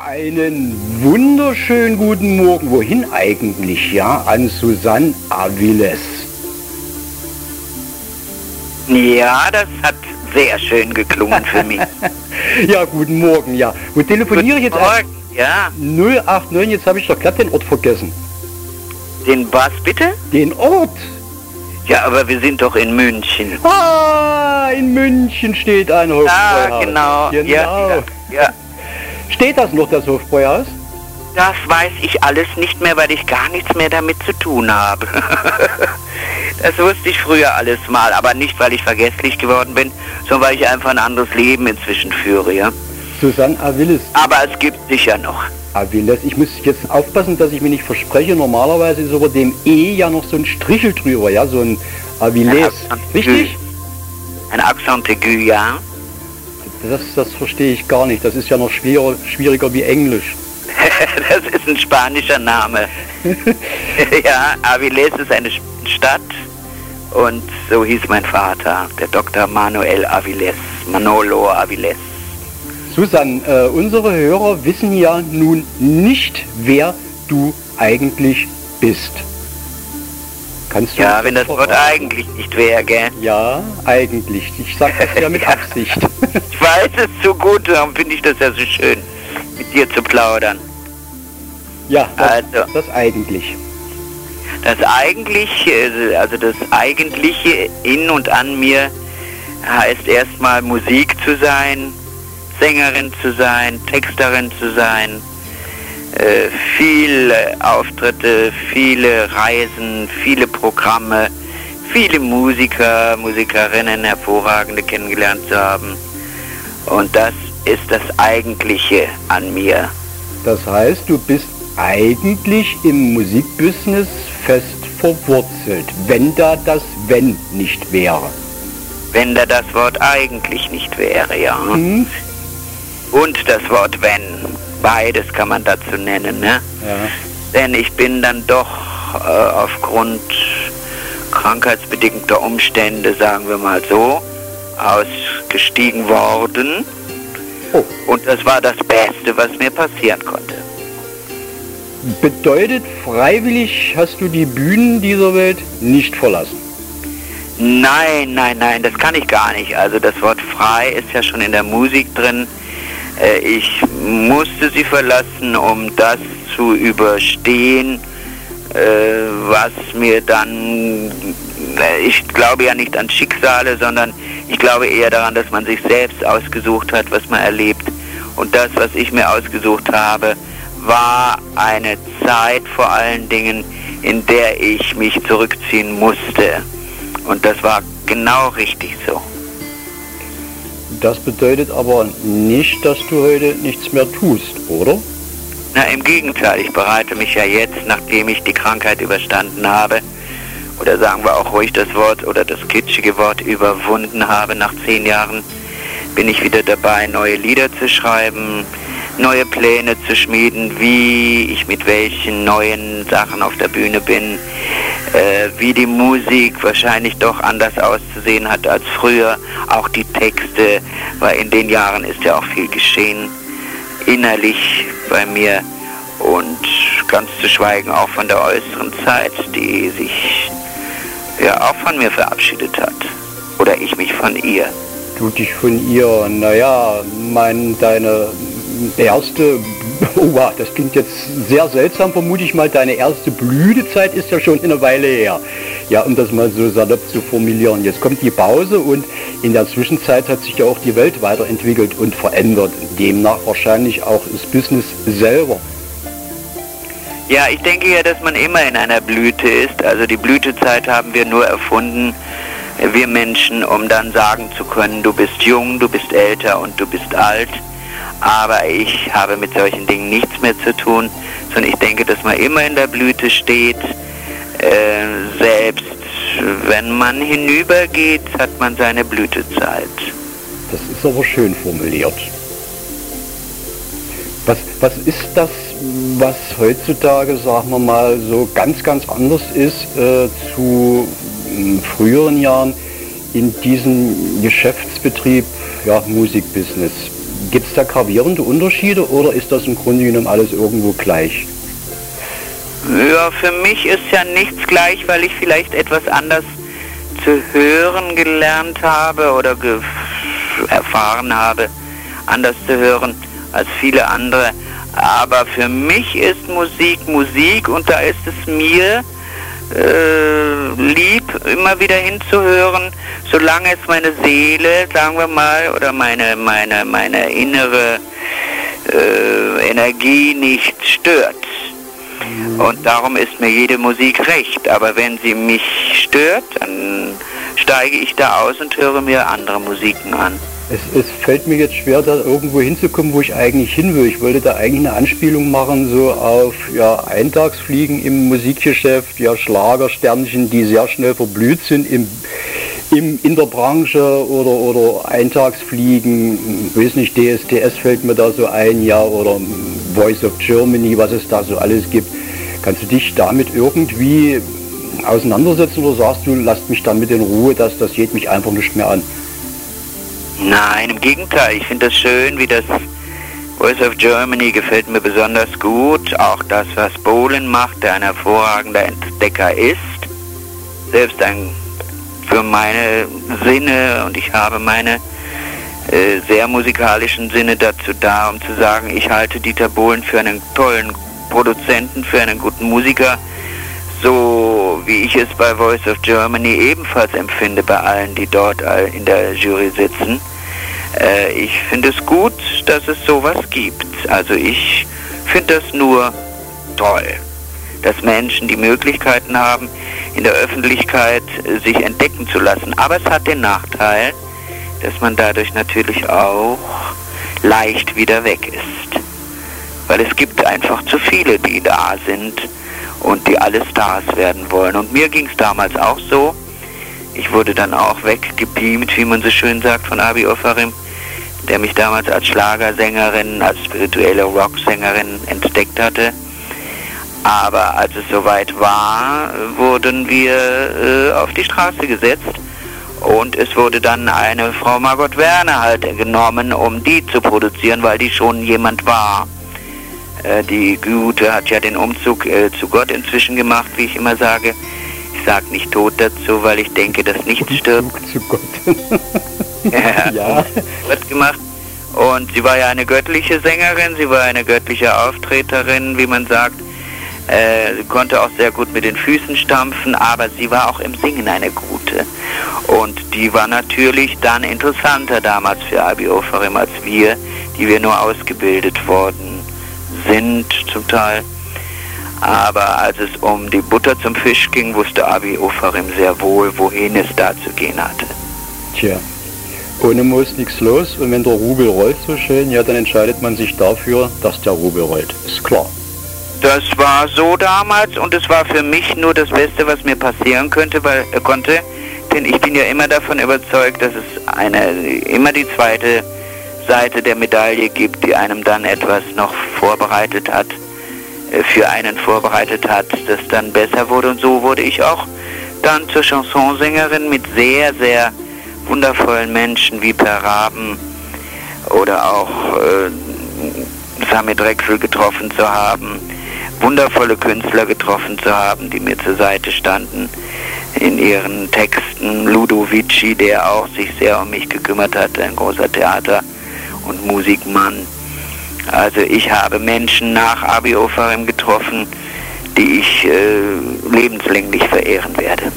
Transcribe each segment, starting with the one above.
Einen wunderschönen guten Morgen. Wohin eigentlich, ja? An Susanne Aviles. Ja, das hat sehr schön geklungen für mich. Ja, guten Morgen, ja. Wo telefoniere ich jetzt? Morgen, ja. 089, jetzt habe ich doch gerade den Ort vergessen. Den was bitte? Den Ort? Ja, aber wir sind doch in München. Ah, in München steht ein Hofbräuhaus. Ja, genau. Ja. Steht das noch, das Hofbräuhaus? Das weiß ich alles nicht mehr, weil ich gar nichts mehr damit zu tun habe. Das wusste ich früher alles mal, aber nicht, weil ich vergesslich geworden bin, sondern weil ich einfach ein anderes Leben inzwischen führe, ja. Susanne Aviles. Aber es gibt sicher noch. Aviles. Ich muss jetzt aufpassen, dass ich mir nicht verspreche. Normalerweise ist über dem E ja noch so ein Strichel drüber, ja, so ein Aviles. Richtig? Ein Accent aigu, ja. Das verstehe ich gar nicht. Das ist ja noch schwieriger wie Englisch. Das ist ein spanischer Name. Ja, Aviles ist eine Stadt und so hieß mein Vater, der Dr. Manolo Aviles. Susanne, unsere Hörer wissen ja nun nicht, wer du eigentlich bist. Kannst du ja, wenn das Wort eigentlich nicht wäre, gell? Ja, eigentlich. Ich sage das ja mit Absicht. Ich weiß es so gut, darum finde ich das ja so schön, mit dir zu plaudern. Ja, das eigentlich. Das Eigentliche, also das Eigentliche in und an mir heißt erstmal Musik zu sein, Sängerin zu sein, Texterin zu sein, viele Auftritte, viele Reisen, viele Programme, viele Musiker, Musikerinnen, hervorragende kennengelernt zu haben. Und das ist das Eigentliche an mir. Das heißt, du bist eigentlich im Musikbusiness fest verwurzelt, wenn da das Wenn nicht wäre. Wenn da das Wort eigentlich nicht wäre, ja. Hm? Und das Wort Wenn. Beides kann man dazu nennen, ne? Ja. Denn ich bin dann doch aufgrund krankheitsbedingter Umstände, sagen wir mal so, ausgestiegen worden. Oh. Und das war das Beste, was mir passieren konnte. Bedeutet, freiwillig hast du die Bühnen dieser Welt nicht verlassen? Nein, das kann ich gar nicht. Also das Wort frei ist ja schon in der Musik drin. Ich musste sie verlassen, um das zu überstehen, was mir dann, ich glaube ja nicht an Schicksale, sondern ich glaube eher daran, dass man sich selbst ausgesucht hat, was man erlebt. Und das, was ich mir ausgesucht habe, war eine Zeit vor allen Dingen, in der ich mich zurückziehen musste. Und das war genau richtig so. Das bedeutet aber nicht, dass du heute nichts mehr tust, oder? Na, im Gegenteil, ich bereite mich ja jetzt, nachdem ich die Krankheit überstanden habe, oder sagen wir auch ruhig das Wort oder das kitschige Wort überwunden habe, nach 10 Jahren, bin ich wieder dabei, neue Lieder zu schreiben, neue Pläne zu schmieden, wie ich mit welchen neuen Sachen auf der Bühne bin, wie die Musik wahrscheinlich doch anders auszusehen hat als früher, auch die Texte, weil in den Jahren ist ja auch viel geschehen, innerlich bei mir und ganz zu schweigen auch von der äußeren Zeit, die sich ja auch von mir verabschiedet hat, oder ich mich von ihr. Du dich von ihr, naja, deine erste, das klingt jetzt sehr seltsam, vermute ich mal, deine erste Blütezeit ist ja schon eine Weile her. Ja, um das mal so salopp zu formulieren. Jetzt kommt die Pause und in der Zwischenzeit hat sich ja auch die Welt weiterentwickelt und verändert. Demnach wahrscheinlich auch das Business selber. Ja, ich denke ja, dass man immer in einer Blüte ist. Also die Blütezeit haben wir nur erfunden, wir Menschen, um dann sagen zu können, du bist jung, du bist älter und du bist alt. Aber ich habe mit solchen Dingen nichts mehr zu tun, sondern ich denke, dass man immer in der Blüte steht. Selbst wenn man hinübergeht, hat man seine Blütezeit. Das ist aber schön formuliert. Was ist das, was heutzutage, sagen wir mal, so ganz anders ist zu früheren Jahren in diesem Geschäftsbetrieb, ja, Musikbusiness? Gibt es da gravierende Unterschiede oder ist das im Grunde genommen alles irgendwo gleich? Ja, für mich ist ja nichts gleich, weil ich vielleicht etwas anders zu hören gelernt habe oder erfahren habe, anders zu hören als viele andere. Aber für mich ist Musik Musik und da ist es mir lieb, immer wieder hinzuhören, solange es meine Seele, sagen wir mal, oder meine innere Energie nicht stört. Und darum ist mir jede Musik recht. Aber wenn sie mich stört, dann steige ich da aus und höre mir andere Musiken an. Es fällt mir jetzt schwer, da irgendwo hinzukommen, wo ich eigentlich hin will. Ich wollte da eigentlich eine Anspielung machen, so auf Eintagsfliegen im Musikgeschäft, Schlagersternchen, die sehr schnell verblüht sind in der Branche oder Eintagsfliegen, weiß nicht, DSDS fällt mir da so ein, oder Voice of Germany, was es da so alles gibt. Kannst du dich damit irgendwie auseinandersetzen oder sagst du, lasst mich damit in Ruhe, das geht mich einfach nicht mehr an? Nein, im Gegenteil, ich finde das schön, wie das Voice of Germany gefällt mir besonders gut. Auch das, was Bohlen macht, der ein hervorragender Entdecker ist. Selbst für meine Sinne, und ich habe meine sehr musikalischen Sinne dazu da, um zu sagen, ich halte Dieter Bohlen für einen tollen Produzenten, für einen guten Musiker, so wie ich es bei Voice of Germany ebenfalls empfinde, bei allen, die dort in der Jury sitzen. Ich finde es gut, dass es sowas gibt. Also ich finde das nur toll, dass Menschen die Möglichkeiten haben, in der Öffentlichkeit sich entdecken zu lassen. Aber es hat den Nachteil, dass man dadurch natürlich auch leicht wieder weg ist. Weil es gibt einfach zu viele, die da sind und die alle Stars werden wollen. Und mir ging es damals auch so. Ich wurde dann auch weggebeamt, wie man so schön sagt, von Abi Ofarim, der mich damals als Schlagersängerin, als spirituelle Rocksängerin entdeckt hatte. Aber als es soweit war, wurden wir auf die Straße gesetzt. Und es wurde dann eine Frau Margot Werner halt genommen, um die zu produzieren, weil die schon jemand war. Die Gute hat ja den Umzug zu Gott inzwischen gemacht, wie ich immer sage. Ich sage nicht tot dazu, weil ich denke, dass nichts stirbt. Zu Gott. Ja. Wird gemacht. Und sie war ja eine göttliche Sängerin, sie war eine göttliche Auftreterin, wie man sagt. Sie konnte auch sehr gut mit den Füßen stampfen, aber sie war auch im Singen eine gute. Und die war natürlich dann interessanter damals für Abi Ofarim als wir, die wir nur ausgebildet worden sind zum Teil. Aber als es um die Butter zum Fisch ging, wusste Abi Ofarim sehr wohl, wohin es da zu gehen hatte. Tja, ohne Moos nichts los und wenn der Rubel rollt so schön, ja, dann entscheidet man sich dafür, dass der Rubel rollt. Ist klar. Das war so damals und es war für mich nur das Beste, was mir passieren konnte, denn ich bin ja immer davon überzeugt, dass es immer die zweite Seite der Medaille gibt, die einem dann etwas noch vorbereitet hat, für einen vorbereitet hat, das dann besser wurde. Und so wurde ich auch dann zur Chansonsängerin mit sehr, sehr wundervollen Menschen wie Per Raben oder auch Sami Drechsel getroffen zu haben, wundervolle Künstler getroffen zu haben, die mir zur Seite standen in ihren Texten. Ludovici, der auch sich sehr um mich gekümmert hat, ein großer Theater- und Musikmann. Also ich habe Menschen nach Abi Ofarim getroffen, die ich lebenslänglich verehren werde.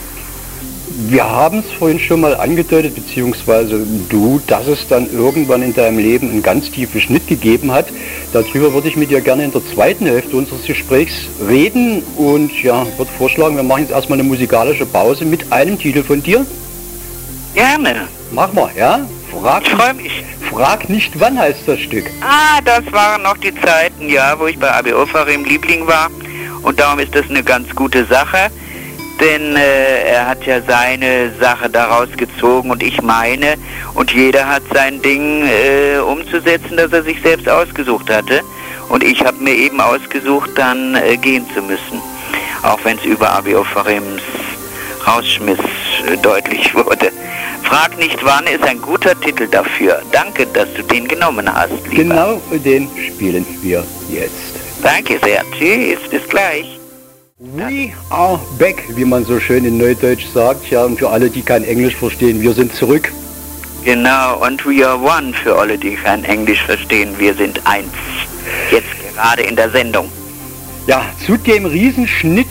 Wir haben es vorhin schon mal angedeutet, beziehungsweise du, dass es dann irgendwann in deinem Leben einen ganz tiefen Schnitt gegeben hat. Darüber würde ich mit dir gerne in der zweiten Hälfte unseres Gesprächs reden und ja, würde vorschlagen, wir machen jetzt erstmal eine musikalische Pause mit einem Titel von dir. Gerne. Mach mal, ja? Ich freue mich. Frag nicht, wann heißt das Stück. Das waren noch die Zeiten, ja, wo ich bei Abi Ofarim Liebling war und darum ist das eine ganz gute Sache. Denn er hat ja seine Sache daraus gezogen und ich meine, und jeder hat sein Ding umzusetzen, das er sich selbst ausgesucht hatte. Und ich habe mir eben ausgesucht, dann gehen zu müssen. Auch wenn es über Abi Ofarims Rausschmiss deutlich wurde. Frag nicht wann ist ein guter Titel dafür. Danke, dass du den genommen hast, lieber. Genau, den spielen wir jetzt. Danke sehr. Tschüss, bis gleich. We are back, wie man so schön in Neudeutsch sagt. Ja, und für alle, die kein Englisch verstehen, wir sind zurück. Genau, und we are one für alle, die kein Englisch verstehen. Wir sind eins. Jetzt gerade in der Sendung. Ja, zu dem Riesenschnitt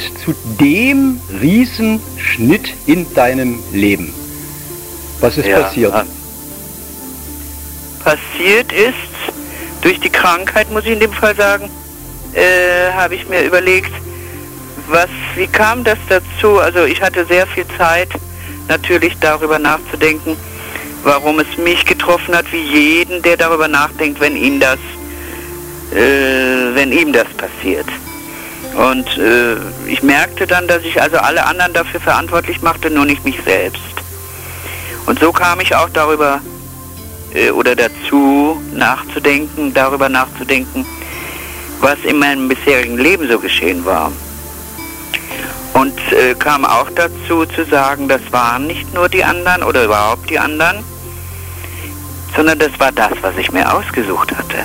in deinem Leben. Was ist passiert? Passiert ist, durch die Krankheit, muss ich in dem Fall sagen, habe ich mir überlegt, wie kam das dazu? Also ich hatte sehr viel Zeit, natürlich darüber nachzudenken, warum es mich getroffen hat, wie jeden, der darüber nachdenkt, wenn ihm das passiert. Und ich merkte dann, dass ich also alle anderen dafür verantwortlich machte, nur nicht mich selbst. Und so kam ich auch darüber darüber nachzudenken, was in meinem bisherigen Leben so geschehen war. Und kam auch dazu zu sagen, das waren nicht nur die anderen oder überhaupt die anderen, sondern das war das, was ich mir ausgesucht hatte.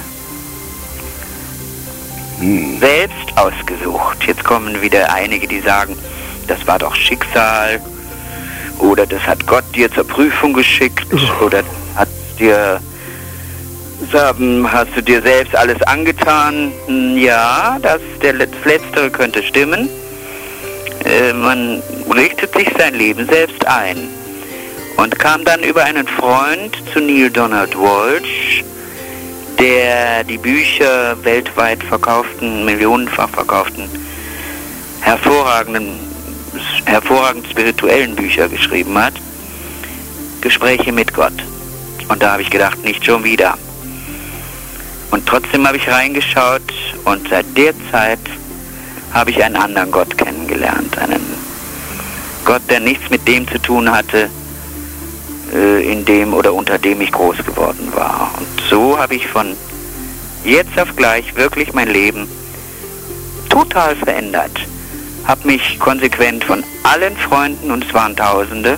Selbst ausgesucht. Jetzt kommen wieder einige, die sagen, das war doch Schicksal oder das hat Gott dir zur Prüfung geschickt oder hast du dir selbst alles angetan. Ja, das Letztere könnte stimmen. Man richtet sich sein Leben selbst ein und kam dann über einen Freund zu Neale Donald Walsch, der die Bücher weltweit millionenfach verkauften, hervorragend spirituellen Bücher geschrieben hat, Gespräche mit Gott. Und da habe ich gedacht, nicht schon wieder. Und trotzdem habe ich reingeschaut und seit der Zeit habe ich einen anderen Gott kennengelernt. Einen Gott, der nichts mit dem zu tun hatte, in dem oder unter dem ich groß geworden war. Und so habe ich von jetzt auf gleich wirklich mein Leben total verändert. Habe mich konsequent von allen Freunden, und es waren Tausende,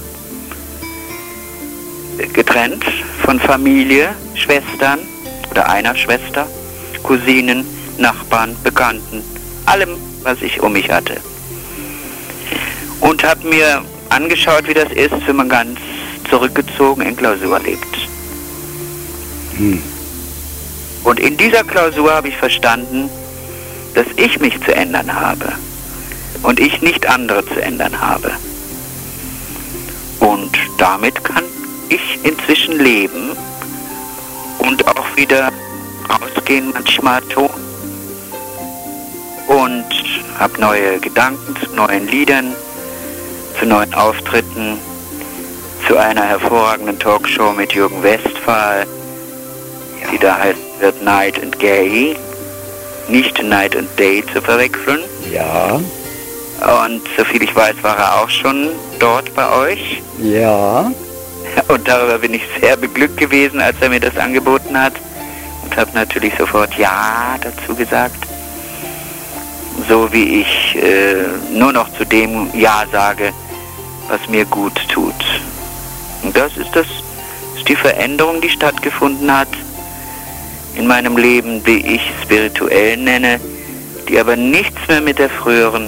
getrennt, von Familie, Schwestern oder einer Schwester, Cousinen, Nachbarn, Bekannten, allem, was ich um mich hatte. Und habe mir angeschaut, wie das ist, wenn man ganz zurückgezogen in Klausur lebt. Und in dieser Klausur habe ich verstanden, dass ich mich zu ändern habe und ich nicht andere zu ändern habe. Und damit kann ich inzwischen leben und auch wieder rausgehen manchmal tun und habe neue Gedanken zu neuen Liedern, zu neuen Auftritten, zu einer hervorragenden Talkshow mit Jürgen Westphal, die da heißt wird Night and Gay, nicht Night and Day zu verwechseln. Ja. Und soviel ich weiß, war er auch schon dort bei euch. Ja. Und darüber bin ich sehr beglückt gewesen, als er mir das angeboten hat. Und habe natürlich sofort Ja dazu gesagt. So wie ich nur noch zu dem Ja sage, was mir gut tut. Und das ist die Veränderung, die stattgefunden hat in meinem Leben, wie ich spirituell nenne, die aber nichts mehr mit dem früheren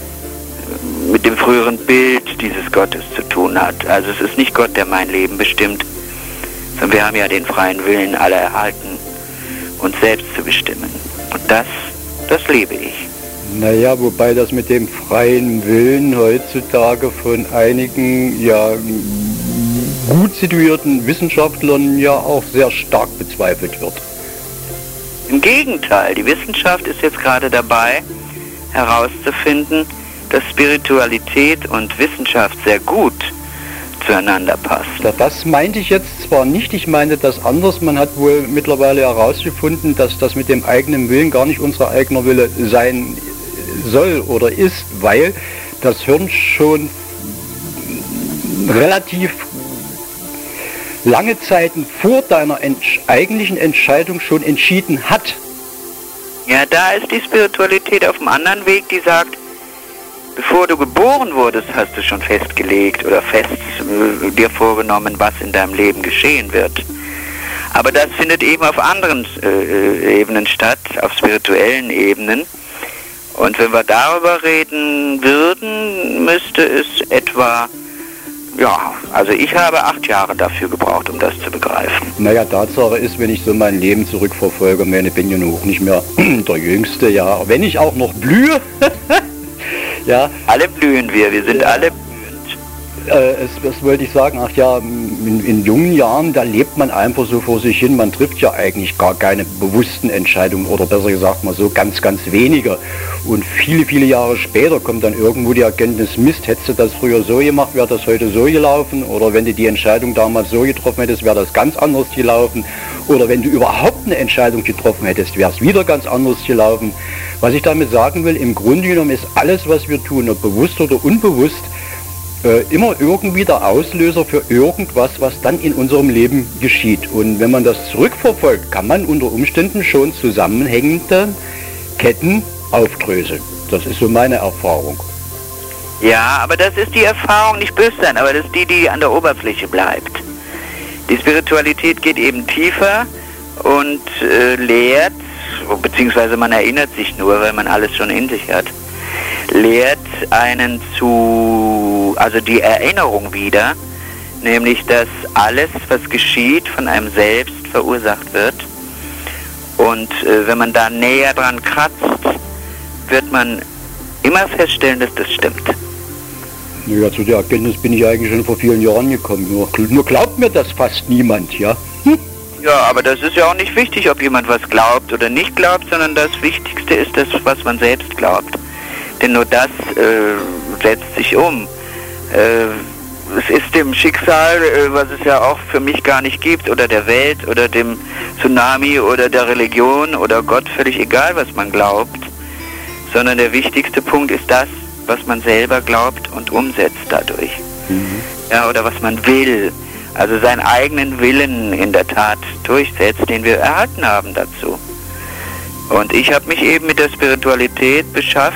Bild dieses Gottes zu tun hat. Also es ist nicht Gott, der mein Leben bestimmt, sondern wir haben ja den freien Willen aller erhalten, uns selbst zu bestimmen. Und das lebe ich. Naja, wobei das mit dem freien Willen heutzutage von einigen gut situierten Wissenschaftlern ja auch sehr stark bezweifelt wird. Im Gegenteil, die Wissenschaft ist jetzt gerade dabei, herauszufinden, dass Spiritualität und Wissenschaft sehr gut zueinander passen. Das meinte ich jetzt zwar nicht, ich meinte das anders. Man hat wohl mittlerweile herausgefunden, dass das mit dem eigenen Willen gar nicht unser eigener Wille sein soll oder ist, weil das Hirn schon relativ lange Zeiten vor deiner eigentlichen Entscheidung schon entschieden hat. Ja, da ist die Spiritualität auf einem anderen Weg, die sagt, bevor du geboren wurdest, hast du schon festgelegt oder dir vorgenommen, was in deinem Leben geschehen wird. Aber das findet eben auf anderen Ebenen statt, auf spirituellen Ebenen. Und wenn wir darüber reden würden, müsste es etwa, ja, also ich habe 8 Jahre dafür gebraucht, um das zu begreifen. Naja, Tatsache ist, wenn ich so mein Leben zurückverfolge, ich bin ja nun auch nicht mehr der Jüngste, ja, wenn ich auch noch blühe, ja. Alle blühen wir sind alle blühend. Was wollte ich sagen? Ach ja, in jungen Jahren, da lebt man einfach so vor sich hin. Man trifft ja eigentlich gar keine bewussten Entscheidungen oder besser gesagt mal so ganz, ganz wenige. Und viele, viele Jahre später kommt dann irgendwo die Erkenntnis, Mist, hättest du das früher so gemacht, wäre das heute so gelaufen. Oder wenn du die Entscheidung damals so getroffen hättest, wäre das ganz anders gelaufen. Oder wenn du überhaupt eine Entscheidung getroffen hättest, wäre es wieder ganz anders gelaufen. Was ich damit sagen will, im Grunde genommen ist alles, was wir tun, ob bewusst oder unbewusst, immer irgendwie der Auslöser für irgendwas, was dann in unserem Leben geschieht. Und wenn man das zurückverfolgt, kann man unter Umständen schon zusammenhängende Ketten aufdröseln. Das ist so meine Erfahrung. Ja, aber das ist die Erfahrung, nicht böse sein, aber das ist die an der Oberfläche bleibt. Die Spiritualität geht eben tiefer und lehrt, beziehungsweise man erinnert sich nur, weil man alles schon in sich hat, lehrt einen also die Erinnerung wieder, nämlich dass alles, was geschieht, von einem selbst verursacht wird. Und wenn man da näher dran kratzt, wird man immer feststellen, dass das stimmt. Ja, zu der Erkenntnis bin ich eigentlich schon vor vielen Jahren gekommen. Nur glaubt mir das fast niemand, ja? Ja, aber das ist ja auch nicht wichtig, ob jemand was glaubt oder nicht glaubt, sondern das Wichtigste ist das, was man selbst glaubt. Denn nur das setzt sich um. Es ist dem Schicksal, was es ja auch für mich gar nicht gibt, oder der Welt, oder dem Tsunami, oder der Religion, oder Gott, völlig egal, was man glaubt. Sondern der wichtigste Punkt ist das, was man selber glaubt und umsetzt dadurch. Ja, oder was man will. Also seinen eigenen Willen in der Tat durchsetzt, den wir erhalten haben dazu. Und ich habe mich eben mit der Spiritualität befasst,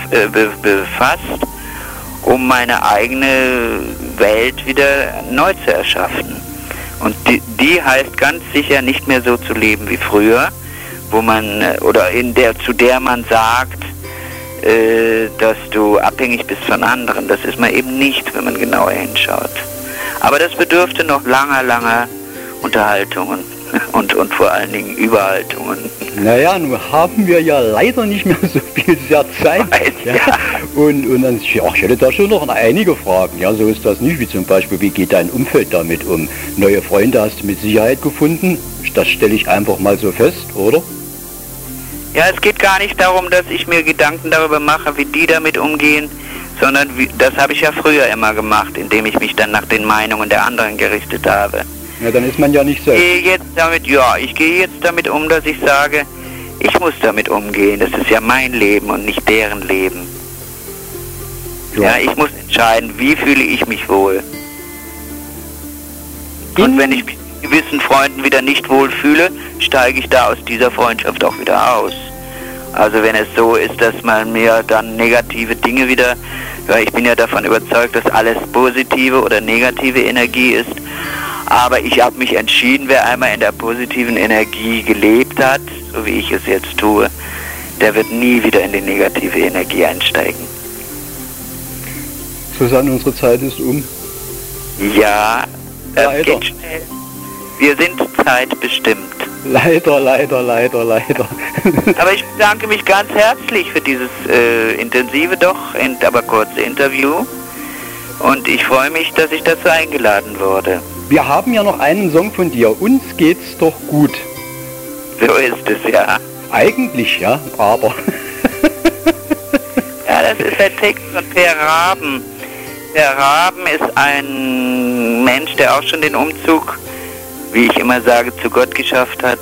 um meine eigene Welt wieder neu zu erschaffen. Und die heißt ganz sicher nicht mehr so zu leben wie früher, wo man, oder zu der man sagt, dass du abhängig bist von anderen. Das ist man eben nicht, wenn man genauer hinschaut. Aber das bedürfte noch langer Unterhaltungen und vor allen Dingen Überhaltungen. Naja, nun haben wir ja leider nicht mehr so viel Zeit. Ja. Und dann, ja, ich hätte da schon noch einige Fragen. Ja, so ist das nicht, wie zum Beispiel, wie geht dein Umfeld damit um? Neue Freunde hast du mit Sicherheit gefunden. Das stelle ich einfach mal so fest, oder? Ja, es geht gar nicht darum, dass ich mir Gedanken darüber mache, wie die damit umgehen, sondern das habe ich ja früher immer gemacht, indem ich mich dann nach den Meinungen der anderen gerichtet habe. Ja, dann ist man ja nicht selbst. Ich gehe jetzt damit um, dass ich sage, ich muss damit umgehen. Das ist ja mein Leben und nicht deren Leben. Ja, ich muss entscheiden, wie fühle ich mich wohl. Und wenn ich mich mit gewissen Freunden wieder nicht wohl fühle, steige ich da aus dieser Freundschaft auch wieder aus. Also wenn es so ist, dass man mir dann negative Dinge wieder, ja, ich bin ja davon überzeugt, dass alles positive oder negative Energie ist, aber ich habe mich entschieden, wer einmal in der positiven Energie gelebt hat, so wie ich es jetzt tue, der wird nie wieder in die negative Energie einsteigen. Susanne, unsere Zeit ist um. Ja, das geht schnell. Wir sind zeitbestimmt. Leider. Aber ich bedanke mich ganz herzlich für dieses intensive, aber kurze Interview. Und ich freue mich, dass ich dazu eingeladen wurde. Wir haben ja noch einen Song von dir. Uns geht's doch gut. So ist es, ja. Eigentlich, ja, aber... Ja, das ist der Text von Per Raben. Per Raben ist ein Mensch, der auch schon den Umzug, wie ich immer sage, zu Gott geschafft hat.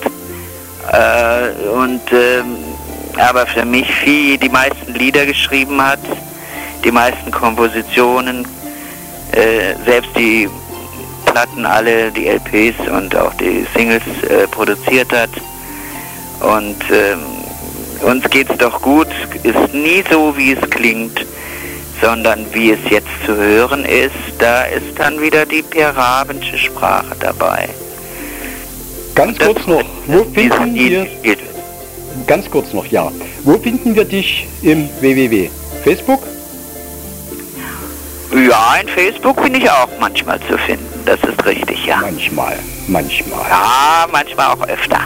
Aber für mich die meisten Lieder geschrieben hat, die meisten Kompositionen, selbst die Platten, alle die LPs und auch die Singles produziert hat. Und uns geht's doch gut, ist nie so, wie es klingt, sondern wie es jetzt zu hören ist, da ist dann wieder die perabensche Sprache dabei. Ganz kurz noch, wo finden wir... Ganz kurz noch, ja. Wo finden wir dich im www? Facebook? Ja, in Facebook bin ich auch manchmal zu finden, das ist richtig, ja. Manchmal. Ja, manchmal auch öfter.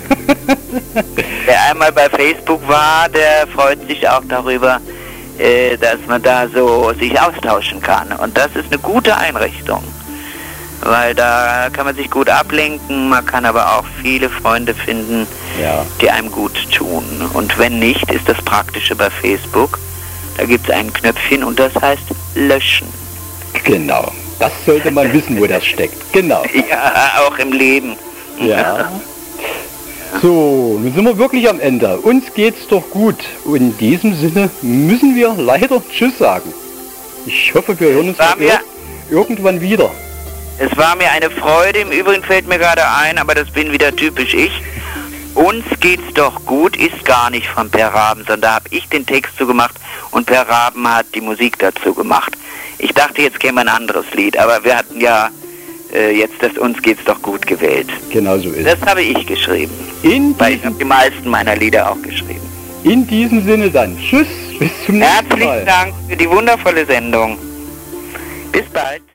Wer einmal bei Facebook war, der freut sich auch darüber, dass man da so sich austauschen kann. Und das ist eine gute Einrichtung, weil da kann man sich gut ablenken, man kann aber auch viele Freunde finden, ja, die einem gut tun. Und wenn nicht, ist das Praktische bei Facebook, da gibt es ein Knöpfchen und das heißt löschen. Genau, das sollte man wissen, wo das steckt. Genau. Ja, auch im Leben. Ja. So, nun sind wir wirklich am Ende. Uns geht's doch gut. Und in diesem Sinne müssen wir leider Tschüss sagen. Ich hoffe, wir hören uns irgendwann wieder. Es war mir eine Freude. Im Übrigen fällt mir gerade ein, aber das bin wieder typisch ich. Uns geht's doch gut ist gar nicht von Per Raben, sondern da habe ich den Text zugemacht und Per Raben hat die Musik dazu gemacht. Ich dachte, jetzt käme ein anderes Lied, aber wir hatten ja jetzt das Uns geht's doch gut gewählt. Genau so ist es. Das habe ich geschrieben. Weil ich habe die meisten meiner Lieder auch geschrieben. In diesem Sinne dann. Tschüss, bis zum nächsten Mal. Herzlichen Dank für die wundervolle Sendung. Bis bald.